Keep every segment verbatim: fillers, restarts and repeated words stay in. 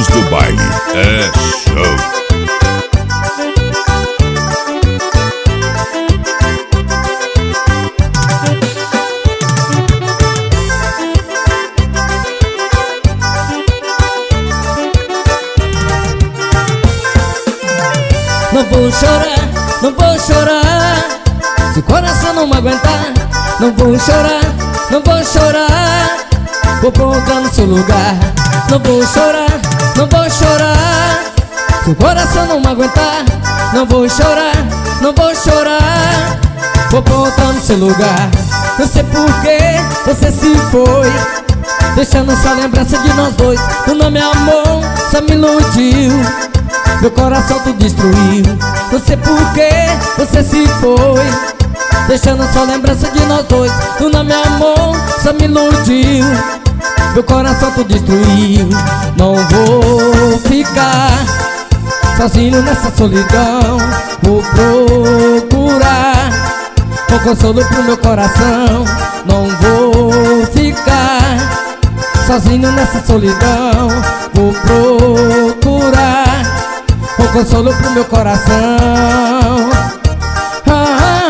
Amigos do Baile. É show. Não vou chorar, não vou chorar, se o coração não me aguentar. Não vou chorar, não vou chorar, vou voltar no seu lugar. Não vou chorar, não vou chorar, se o coração não me aguentar. Não vou chorar, não vou chorar, vou voltar no seu lugar. Não sei por que você se foi, deixando só lembrança de nós dois. Tu não me amou, só me iludiu, meu coração tu destruiu. Não sei por que você se foi, deixando só lembrança de nós dois. Tu não me amou, só me iludiu, meu coração tu destruiu. Não vou ficar sozinho nessa solidão, vou procurar um consolo pro meu coração. Não vou ficar sozinho nessa solidão, vou procurar um consolo pro meu coração. ah, ah,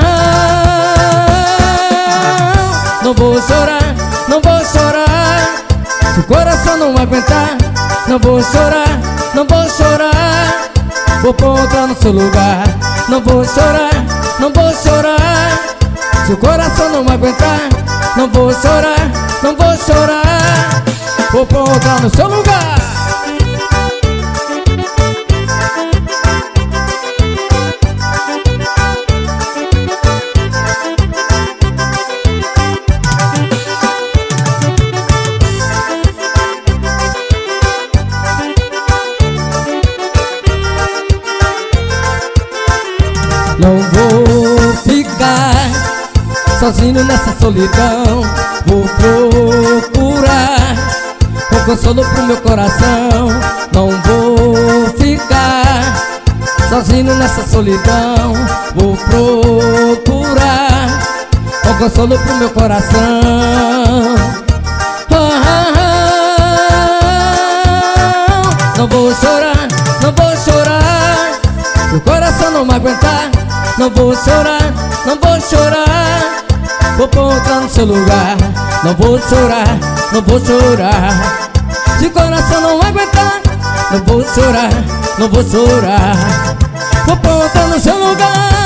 ah. Não vou chorar, não vou chorar, se o coração não aguentar. Não vou chorar, não vou chorar, vou voltar no seu lugar. Não vou chorar, não vou chorar, se o coração não aguentar. Não vou chorar, não vou chorar, vou voltar no seu lugar. Não vou ficar sozinho nessa solidão, vou procurar um consolo pro meu coração. Não vou ficar sozinho nessa solidão, vou procurar um consolo pro meu coração. ah, ah, ah. Não vou chorar, não vou chorar, se o coração não me aguentar. Não vou chorar, não vou chorar, vou voltar no seu lugar. Não vou chorar, não vou chorar, se o coração não aguentar. Não vou chorar, não vou chorar, vou voltar no seu lugar.